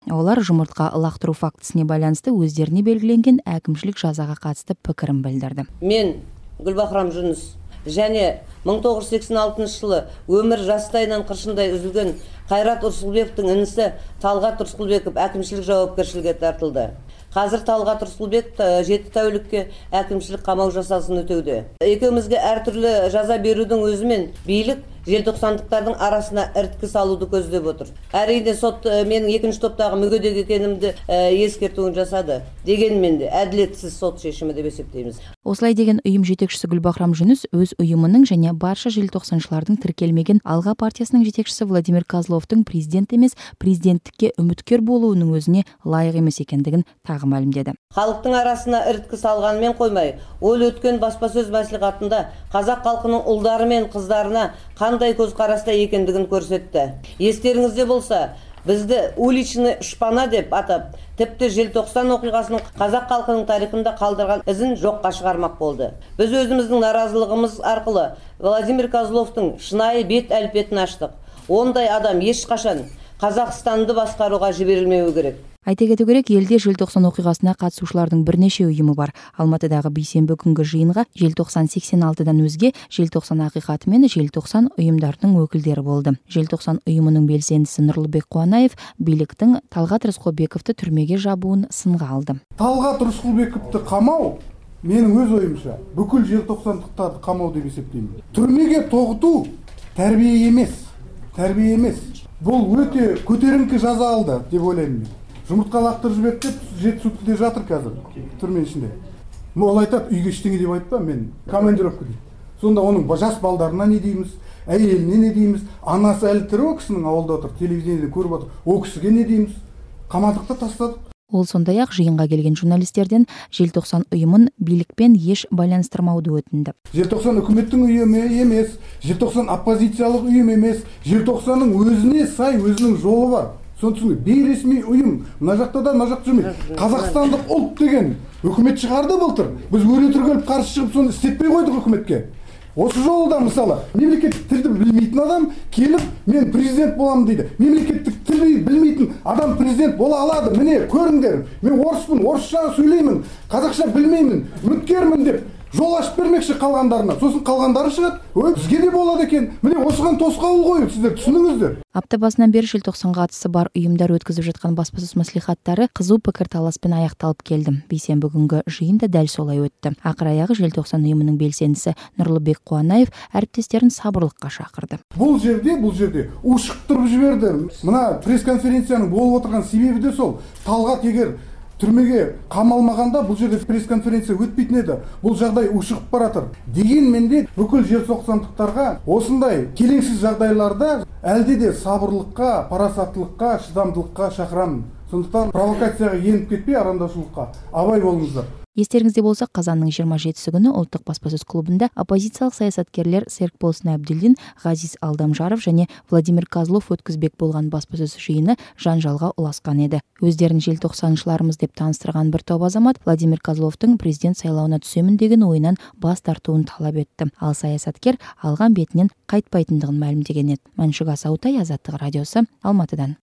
Олар жұмыртқа лақтыру фактісіне байланысты өздеріне белгіленген әкімшілік жазаға қатысты пікірін білдірді. Мен Гүлбахрам Жүніс және 1986 жылы өмір жастайынан қыршындай үзілген Қайрат Рысқұлбековтың інісі Талғат Рысқұлбеков әкімшілік жауапкершілікке тартылды. Қазір Талғат Рысқұлбеков 7 тәулікке әкімшілік қамау жазасын өтеуде. Екеумізге әртүрлі жаза берудің өзімен билік желтоқсандықтардың арасына іріткі салуды көздеп отыр. Әрине сот менің екінші топтағы мүгедек екенімді ескертуін жасады. Дегенмен де әділетсіз сот шешімі деп есептейміз. Осылай деген ұйым жетекшісі Гүлбахрам Жүніс өз ұйымының және барша желтоқсаншылардың тіркелмеген Алға партиясының жетекшісі Владимир Козловтың президент емес, президенттікке үміткер болуының өзіне лайық емес екендігін тағы мәлімдеді. Халықтың арасына іріткі салғанымен қоймай, ол өткен баспасөз мәслихатында қазақ халқының ұлдары мен қыздарына қандай көзқараста екендігін көрсетті. Естеріңізде болса, бізді уличный шпана деп атап, тіпті желтоқсан оқиғасының қазақ халқының тарихында қалдырған ізін жоққа шығармақ болды. Біз өзіміздің наразылығымыз арқылы Владимир Козловтың шынайы бет әлпетін аштық. Ондай адам ешқашан Қазақстанды басқаруға жіберілмеуі керек. Айта кету керек, елде желтоқсан оқиғасына қатысушылардың бірнеше ұйымы бар. Алматыдағы бейсенбі күнгі жиынға желтоқсан 86-дан өзге желтоқсан ақиқаты мен желтоқсан ұйымдарының өкілдері болды. Желтоқсан ұйымының белсендісі Нұрлыбек Қуанаев биліктің Талғат Рысқұлбековты түрмеге жабуын сынға алды. Талғат Рысқұлбековты қамау менің өз ойымша бүкіл желтоқсандықтарды қамау деп есептеймін. Түрмеге тоғыту тәрбие емес. Бұл өте көтеріңкі жаза алды деп ойлаймын. Жұмыртқа лақтырып жіберді деп 7 суткіде жатыр қазір түрме ішінде. Ол айтады, үйге ештеңе деп айтпа, мен командировка дейді. Сонда оның жас балдарына не дейміз, әйеліне не дейміз, анасы әлі тірі, о кісінің ауылда отыр, телевизияда көріп отыр, о кісіге не дейміз, қамадықта тастадық. Ол сондай-ақ жиынға келген журналистерден желтоқсан ұйымын билікпен еш байланыстырмауды өтінді. Желтоқсан үкіметтің ұйымы емес, желтоқсан оппозициялық ұйым емес, желтоқсанның өзіне сай өзінің жолы бар. Соны бейресми ұйым, мына жақта да, мына жақта жүрмейді. Қазақстандық ұлт деген үкімет шығарды былтыр. Біз өре түргеліп қарсы шығып, соны істетпей қойдық үкіметке. Осы жолда мысалы, мемлекеттік тілді білмейтін адам келіп, мен президент боламын дейді. Мемлекеттік тілді білмейтін адам президент бола алады. Міне, көріңдер, мен орыспын, орысша сөйлеймін, қазақша білмеймін, үміткермін деп жол ашып бермекші қалғандарына. Сосын қалғандары шығады, бізге де болады екен. Міне, осыған тосқауыл қойып, сіздер түсініңіздер. Апта басынан бері желтоқсанға қатысы бар ұйымдар өткізіп жатқан баспасөз мәслихаттары қызу пікірталаспен аяқталып келді. Бейсенбі күнгі жиын да дәл солай өтті. Ақыр аяғы желтоқсан ұйымының белсендісі Нұрлыбек Қуанаев әріптестерін сабырлыққа шақырды. Бұл жерде ушықтырып жіберді. Мына пресс-конференцияның болып отырған себебі де сол. Талғат егер түрмеге қамалмағанда бұл жерде пресс-конференция өтпейтін еді. Бұл жағдай ушығып баратыр. Дегенмен де бүкіл желтоқсандықтарға осындай келеңсіз жағдайларда әлде де сабырлыққа, парасаттылыққа, шыдамдылыққа шақырамын. Сондықтан провокацияға еніп кетпей, арамдаушылыққа абай болыңыздар. Естеріңізде болса, қазанның 27-сі күні ұлттық баспасөз клубында оппозициялық саясаткерлер Серікболсын Әбділдин, Ғазиз Алдамжаров және Владимир Козлов өткізбек болған баспасөз жиыны жанжалға ұласқан еді. Өздерін желтоқсаншыларымыз деп таныстырған бір топ азамат Владимир Козловтың президент сайлауына түсемін деген ойынан бас тартуын талап етті. Ал саясаткер алған бетінен қайтпайтындығын мәлімдеген еді. Мәншүк Асаутай, Азаттық радиосы, Алматыдан.